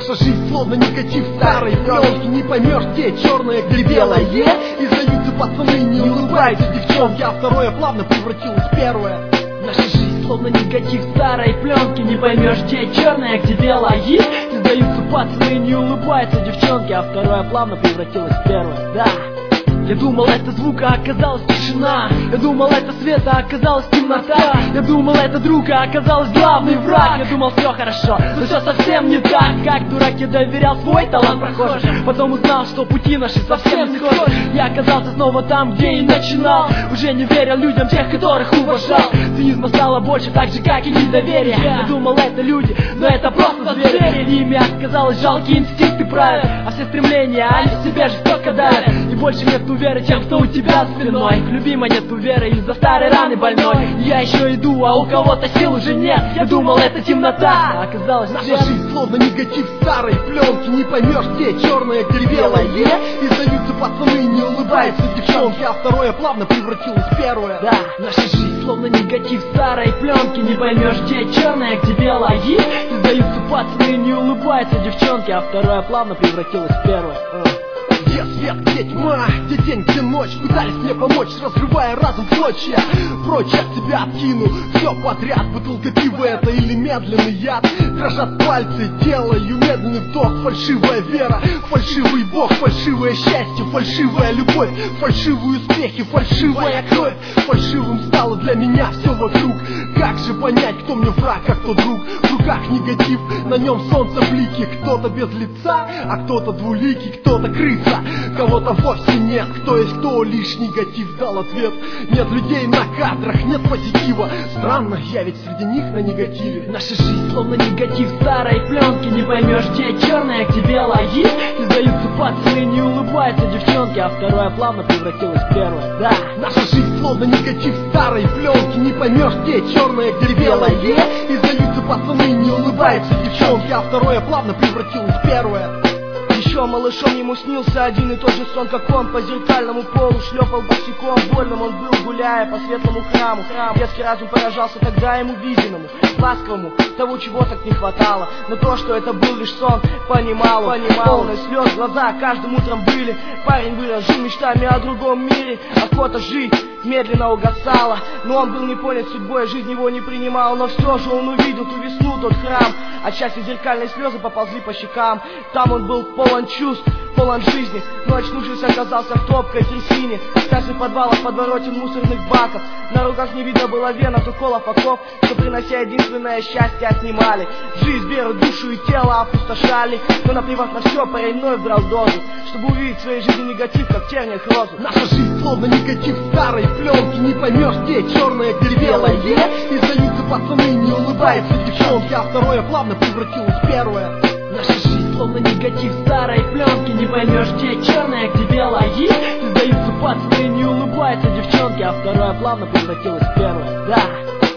Наша жизнь словно негатив старой пленки. Не поймешь, где черное, где белое. И сдаются пацаны, не улыбаются девчонки, а второе плавно превратилось в первое. Наша жизнь словно негатив старой пленки. Не поймешь, где черное, где белое. И сдаются пацаны, не улыбаются девчонки, а второе плавно превратилось в первое. Да. Я думал, это звук, а оказалась тишина. Я думал, это свет, а оказалась темнота. Я думал, это друг, а оказалось главный враг. Я думал, все хорошо, но все совсем не так. Как дурак я доверял свой талант прохожим, потом узнал, что пути наши совсем не схожи. Я оказался снова там, где и начинал. Уже не верил людям, тех, которых уважал. Цинизма стало больше, так же, как и недоверие. Я думал, это люди, но это просто звери. Ими оказалось жалкие инстинкты правят, а все стремления, они в себе жестоко давят. И больше нету веры, чем кто у тебя спиной. Любимой нету веры из-за старой раны больной. Я еще иду, а у кого-то сил уже нет. Я думал, это темнота, а оказалось наша жизнь словно негатив старой пленки. Не поймешь, где черное, где белое. И сдаются пацаны, не улыбаются девчонки, а второе плавно превратилось в первое. Да, наша жизнь словно негатив старой пленки. Не поймешь, где черное, где белое. И сдаются пацаны, не улыбаются девчонки, а второе плавно превратилось в первое. Где свет, где тьма, где день, где ночь. Пытались мне помочь, разрывая разум в клочья. Прочь от тебя откину все подряд. Бутылка пива это или медленный яд. Дрожат пальцы, делаю медленный вдох. Фальшивая вера, фальшивый бог, фальшивое счастье, фальшивая любовь, фальшивые успехи, фальшивая кровь. Фальшивым стало для меня все вокруг. Как же понять, кто мне враг, а кто друг? В руках негатив, на нем солнце блики. Кто-то без лица, а кто-то двуликий, кто-то крыса. Кого-то вовсе нет, кто есть кто, лишь негатив дал ответ. Нет людей на кадрах, нет позитива. Странно, я ведь среди них на негативе. Наша жизнь словно негатив старой пленки. Не поймешь, где черное, где белое. И сдаются пацаны, не улыбаются девчонки, а второе плавно превратилось в первое. Да, наша жизнь словно негатив старой пленки. Не поймешь, где черное, где белое. И сдаются пацаны, не улыбаются девчонки, а второе плавно превратилось в первое. Еще малышом ему снился один и тот же сон, как он. По зеркальному полу шлепал босиком. Вольным он был, гуляя по светлому храму. Детский разум поражался тогда ему виденному, ласковому, того, чего так не хватало. Но то, что это был лишь сон, понимал. Полный слез, глаза каждым утром были. Парень вырос, жил мечтами о другом мире. Охота жить медленно угасала, но он был не понят судьбой, жизнь его не принимала. Но все же он увидел ту весну, тот храм. Отчасти зеркальные слезы поползли по щекам. Там он был полон чувств, полон жизни, но очнувшись оказался в топкой трясине. Старший подвалов, подворотен мусорных баков. На руках не видно было вен от уколов оков, что принося единственное счастье отнимали. Жизнь, веру, душу и тело опустошали. Но наплевав на все, парень вновь брал дозу, чтобы увидеть в своей жизни негатив, как в терниях розу. Наша жизнь словно негатив старой пленки. Не поймешь, где черное, где белое. И сдаются пацаны, не улыбаются девчонки, а второе плавно превратилось в первое. Наша жизнь словно негатив старой пленки. Не поймешь, где черное, где белое. И сдаются пацаны, не улыбаются девчонки, а второе плавно превратилось в первое. Да.